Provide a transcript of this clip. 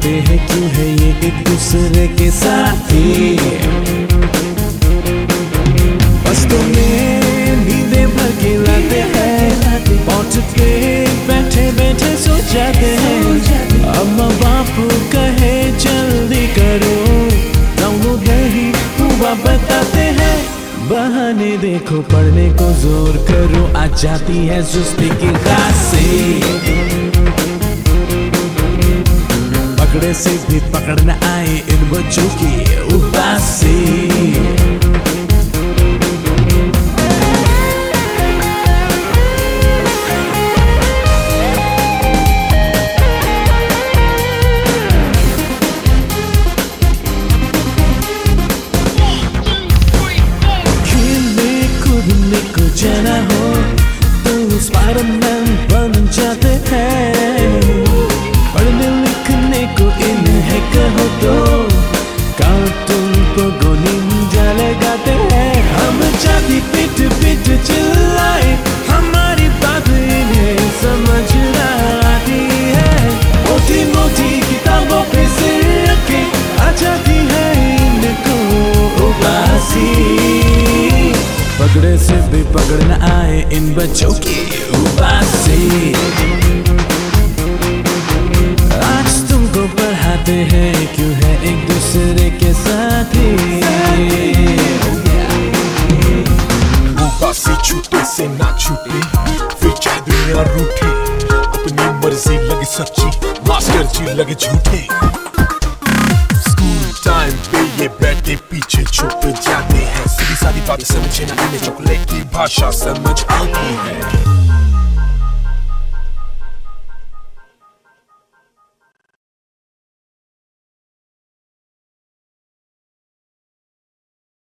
हैं क्यों है ये एक दूसरे के साथी। बस्तों में नींदें भर के लाते हैं, पहुंच पे बैठे बैठे सो जाते हैं। अम्मा बापू कहे जल्दी करो, दोनों नहीं हुआ बताते हैं। बहाने देखो पढ़ने को जोर करो, आ जाती है सुस्ती की खांसी। पकड़े से भी पकड़ न आए इन बच्चों की उबासी। को जाना हो तो स्पाइडरमैन बन जाते हैं। पढ़ने लिखने को इन्हें कहो तो कार्टून को निंजा लगाते हैं। हम चाहती पिट पिट चिल्लाए, हमारी बात इन्हें समझ ना आती है। मोटी मोटी किताबों पे सिर रखे आ जाती है इनको उबासी। पकड़े से भी पकड़ न आए इन बच्चों की उबासी। आज तुमको पढ़ाते हैं क्यों है एक दूसरे के साथी। उबासी छूटे से ना छूटे, फिर चाहे दुनिया रूठे। अपनी मर्जी लगे सच्ची, मास्टर जी लगे झूठे। टाइम पे ये बैठ के पीछे छुप जाते हैं। सीधी सादी बातें समझे ना इन्हें, चॉकलेट की भाषा समझ आती है।